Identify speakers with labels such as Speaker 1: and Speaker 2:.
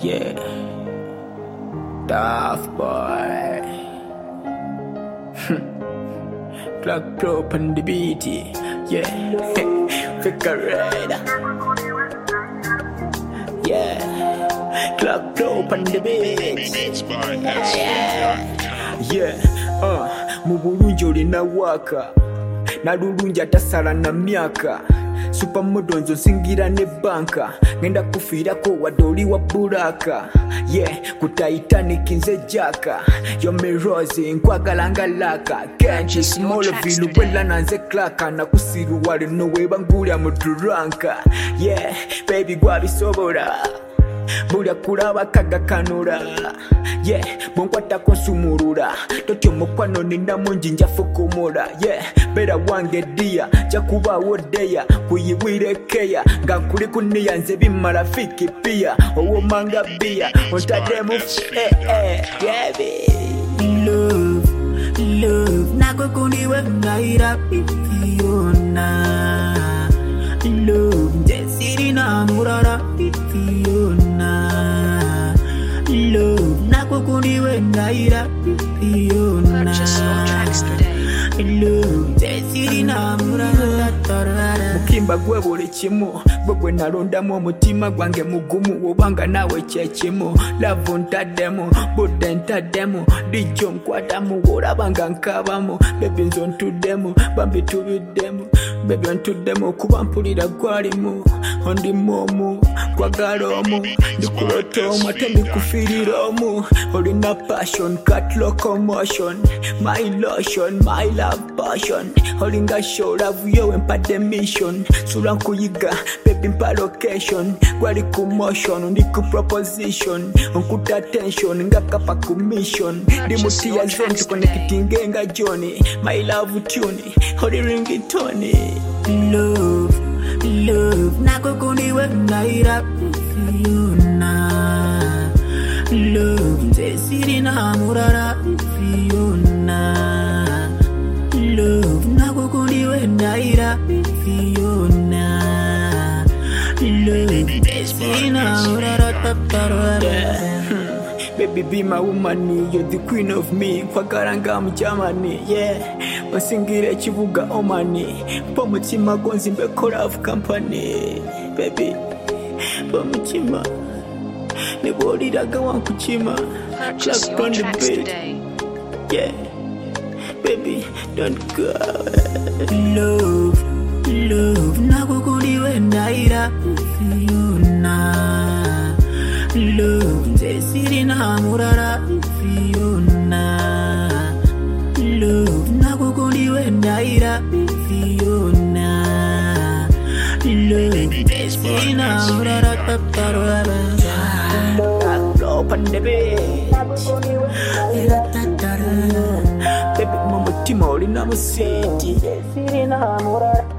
Speaker 1: Yeah, Daft Boy. Clock Club on the beat. Yeah, Figure Rider. Yeah, Clock Club on the beat. Yeah, mu bulungi olina waka nalulungi atasala na myaka supermodel nzo nsingira ne banka ngenda kufiirako wadde oli wa bulaka ku Titanic nze jaka yome rose nkwagala nga laka kenchi smallville bwela nanze klaka nakusiruwale noweba ngulya mu duranka baby gwabisobola bulya kulaba kagakanula bwenkwatako nsumulula totyo mukwano nina mungi njafukumula bera wange dia jakubaawo deya kuyibwire keya nga nkuli kuniya nze bimala fiki pia owomanga bia ontademu
Speaker 2: love nakukuniwe ngaira Fiona love nze sirina murara Fiona love nakukuniwe ngaira Fiona love nze sirina murara
Speaker 1: mukimba gwe buli kimu gwe nalondamu omutima gwange mugumu obanga nawe kyekimu love ntaddemu budde ntaddemu lijjo nkwatamu olabanga nkabamu bebi nzo ntuddemu bambi tubiddemu bebi ntuddemu okuba mpulira gwalimu ondimu omu kwagala omu ndikulota omu ate ndikufiirira omu olina passion cat locomotion my lotion my love passion olinga show love yo empadde mission sula nkuyiga baby mpa location gwali ku motion ndi ku proposition onkuta attention nga kapa ku mission ndi mutiya zone tuconnecting nga Johnny my love tune oli ringtone
Speaker 2: love nakukuniwe ngaira Fiona love nze sirina murara Fiona love nakukuniwe ngaira Fiona love nze sirina murara
Speaker 1: baby be my woman, you're the queen of me kwagala nga mu Germany osingire ekibuga omani pomutima gonzimbe love company baby pomutima ne boliraga wankukima
Speaker 3: Purchase your tracks today.
Speaker 1: Baby don't go
Speaker 2: love nakukuniwe ngaira Fiona love nze sirina murara Fiona love nakukuniwe ngaira Fiona love nze sirina murara
Speaker 1: open the beat baby mumutima olina musiti
Speaker 2: sirina murara